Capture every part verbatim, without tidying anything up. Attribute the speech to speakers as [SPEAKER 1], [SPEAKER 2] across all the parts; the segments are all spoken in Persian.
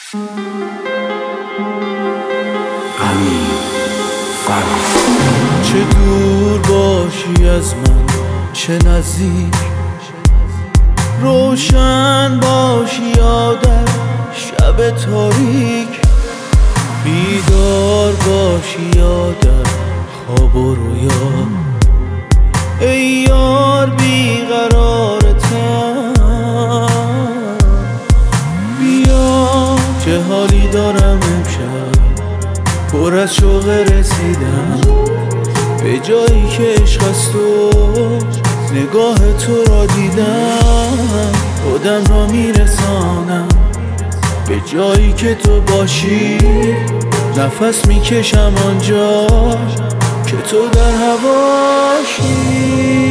[SPEAKER 1] چه دور باشی از من چه نزدیک، روشن باشی یا در شب تاریک، بیدار باشی یا در خواب و رویا. ای یار بیقرارتم، بیا چه حالی دارم امشب، پر از شوق رسیدم به جایی که عشق است و نگاه تو را دیدم. خودم را میرسانم به جایی که تو باشی، نفس میکشم آنجا که تو در هواشی.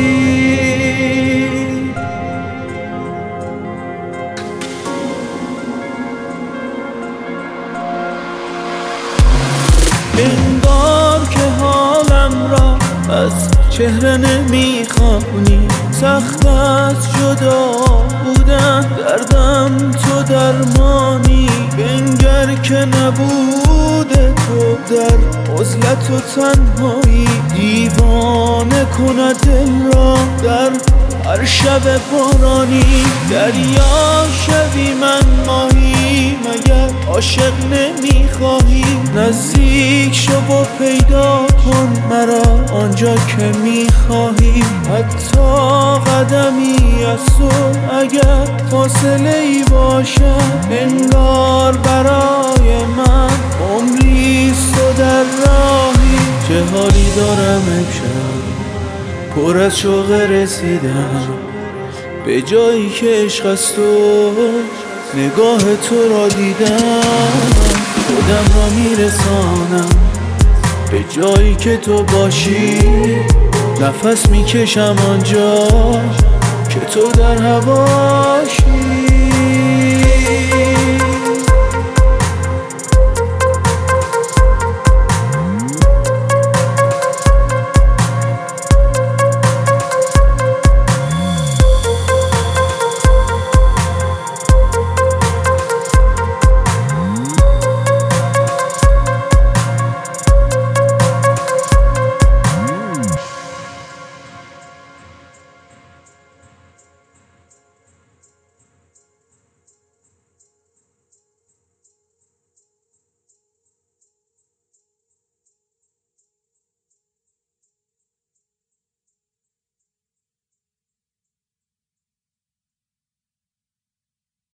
[SPEAKER 1] انگار که حالم را از چهره نمیخوانی، سخت از جدا بودن دردم تو درمانی. بنگر که نبوده تو در عزلت و تنهایی، دیوانه کند دل را در هر شب بارانی. دریا شوی من ماهی، مگر عاشق نمیخواهی؟ نزدیک شو و پیدا کن مرا آنجا که میخواهی. حتی قدمی از تو اگر فاصله ای باشد، انگار برای من عمریست تو در راهی. چه حالی دارم امشب، پر از شوق رسیدم به جایی که عشق است و نگاه تو را دیدم. خودم را میرسانم به جایی که تو باشی، نفس میکشم آنجا که تو در هواشی.